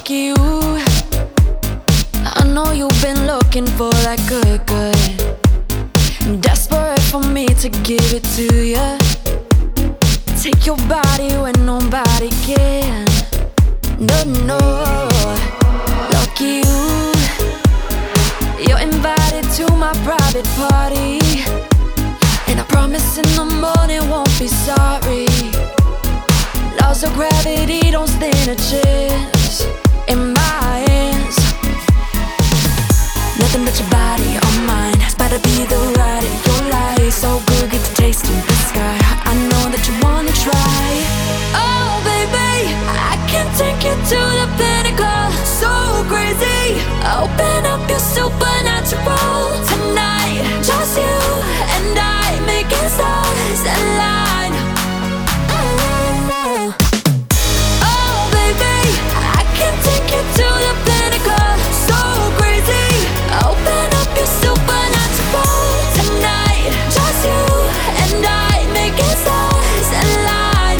lucky you. I know you've been looking for that good. Desperate for me to give it to you. Take your body when nobody can. No, lucky you. You're invited to my private party, and I promise in the morning won't be sorry. Laws of gravity don't stand a chance in my hands. Nothing but your body on mine. It's about to be the ride of your life. So good, get to taste in the sky. I know that you wanna try. Oh baby, I can take you to the pinnacle. So crazy, open up your supernatural. Tonight, just you and I, making stars align. Oh baby, I can take you to the pinnacle. So crazy, open up your supernatural. Tonight, just you and I, making stars align.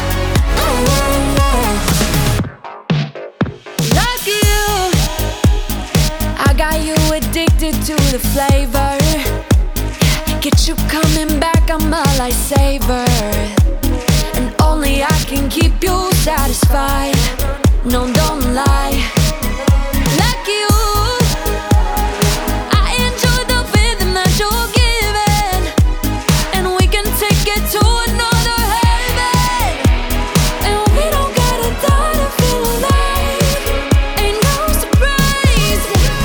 Lucky you, I got you addicted to the flavor. Get you coming back, I'm a lifesaver. And only I can keep you satisfied. No, don't lie. Lucky you, I enjoy the rhythm that you're giving, and we can take it to another heaven. And we don't gotta die to feel alive. Ain't no surprise.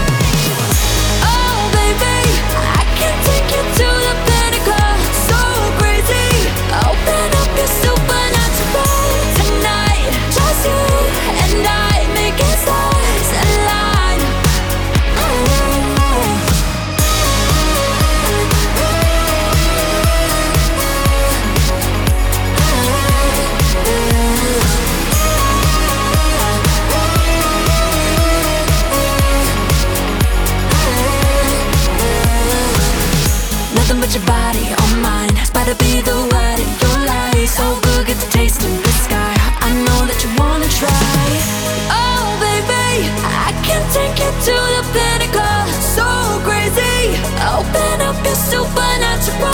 Oh baby, I can take you to the pinnacle. So crazy, open up your supernatural. Tonight, just you and I, making stars align. Nothing but your body on mine. It's about to be the ride of your life. So good, get to taste in the sky. I know that you wanna try. Oh baby, I can take you to the pinnacle. So crazy, open up your supernatural.